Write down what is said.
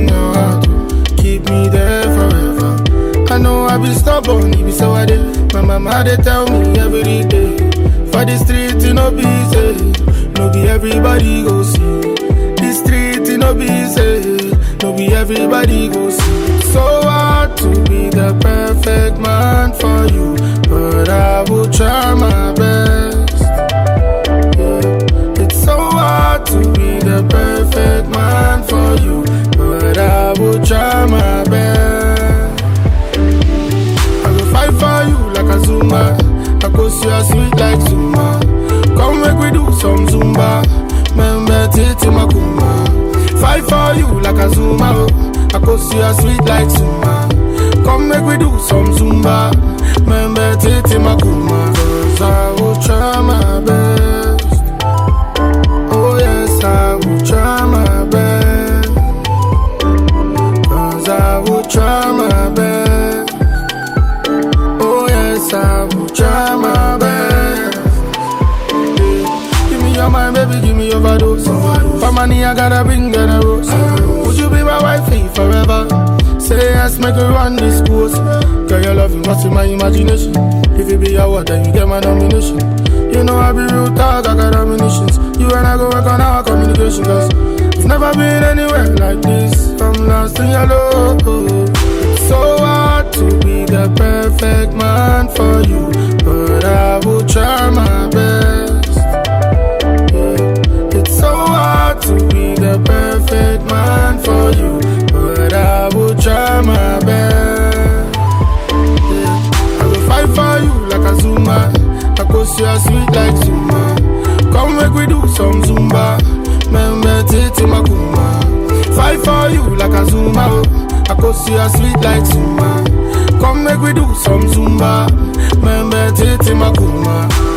in your heart. Keep me there forever. I know I be stubborn, it be so I did. My mama they tell me every day. For the street, you know be easy. No be everybody go see. The street, you know be easy. No be everybody go see. So hard to be the perfect man for you, but I will try my best. Yeah. It's so hard to be the perfect man for you, but I will try my best. I will fight for you like a Zumba. I go see you sweet like Zumba. Come make we do some Zumba. Remember Titi Makuma. Fight for you like a Zumba. I go see you sweet like Zumba. Come make we do some Zumba. Remember Titi Makuma. Cause I will try my best. Oh yes, I will try my best. Cause I will try my best. Oh yes, I will try my best. Yeah. Give me your mind, baby, give me overdose. For money, I gotta bring in a rose. Would you be my wifey forever? Say yes, make her run this course. Girl, your love, what's in my imagination? If you be a word, then you get my nomination. You know I be real talk, I got ammunitions. You and I go work on our communication. Cause it's never been anywhere like this. I'm lost in your love. It's so hard to be the perfect man for you, but I will try my best. Yeah. It's so hard to be the perfect man for you, but I will try my best. Yeah. I will fight for you like a Zumba. I go see you sweet like Zumba. Come make we do some Zumba. Remember Titi Makuma. Fight for you like a Zumba. I go see you sweet like Zumba. Come make we do some Zumba. Remember Titi Makuma.